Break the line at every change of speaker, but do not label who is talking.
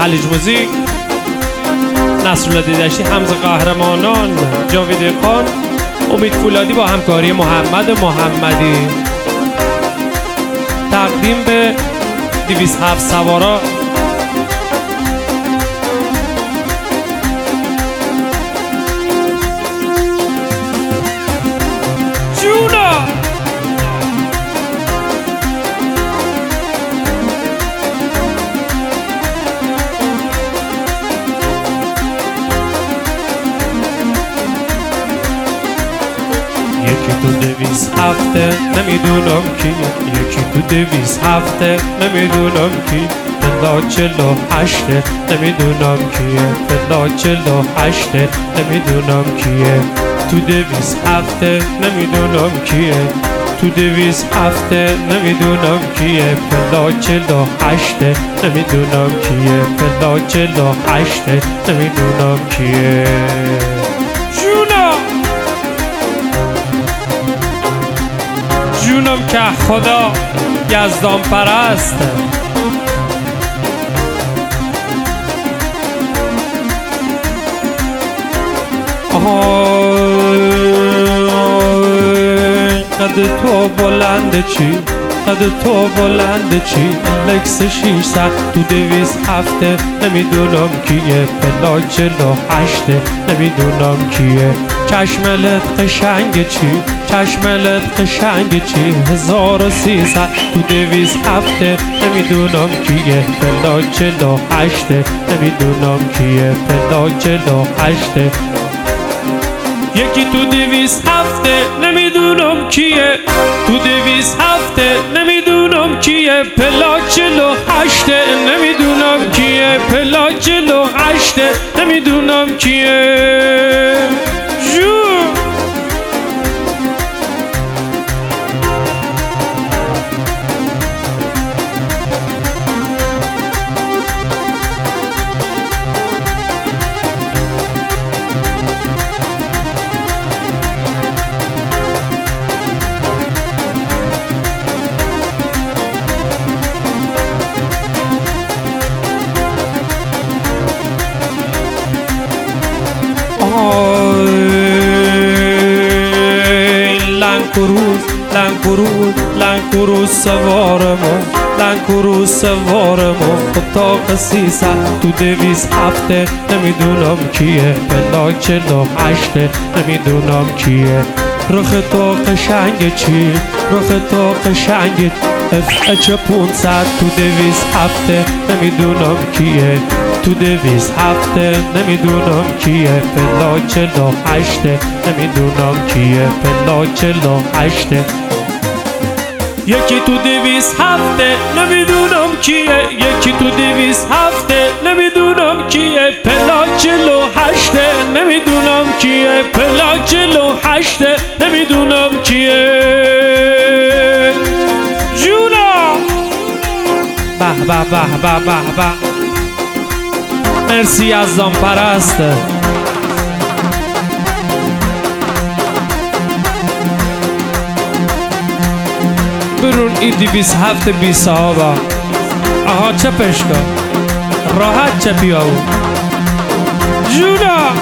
خلیج موزیک، نصرالله دیدشتی، حمزه قهرمانان، جاوید خان، امید فولادی با همکاری محمد محمدی. تقدیم به 207 سوارا. یکی تو 207 نمیدونم کیه، یکی تو 207 نمیدونم کی، پلا 48 نمیدونم کیه، پلا 48 نمیدونم کیه، تو 207 نمیدونم کیه، تو 207 نمیدونم کیه، پلا 48 نمیدونم کیه، پلا 48 نمیدونم کیه. جونم که خدا یزدان پرست، قد تو بلنده چی، قد تو بلنده چی، لکس 600 تو 207 نمیدونم کیه، پلا 48 نمیدونم کیه، چشملت قشنگ چی، چشملت قشنگ چی، 1300 تو 207 نمیدونم کیه، پلا 48 نمیدونم کیه، پلا 48. یکی تو 207 نمیدونم کیه، تو 207 نمیدونم کیه، پلا 48 نمیدونم کیه، پلا 48 نمیدونم کیه. لنکروز سوارمو، لنکروز سوارمو، اتاق 300 تو 207 نمیدونم کیه، پلا 48 نمیدونم کیه، رخ تو قشنگ چی، رخ تو قشنگ، FH 500 تو 207 نمیدونم کیه، تو 207 نمیدونم کیه، پلا 48 نمیدونم کیه، پلا 48. یکی تو 207 نمیدونم کیه، یکی تو 207 نمیدونم کیه، پلا 48 نمیدونم کیه، پلا 48 نمیدونم کیه. جونا به به به به به به. مرسی یزدان پرست. برون این 207 بی صحابه. آها چپش کن، راحت چپی آو. جونا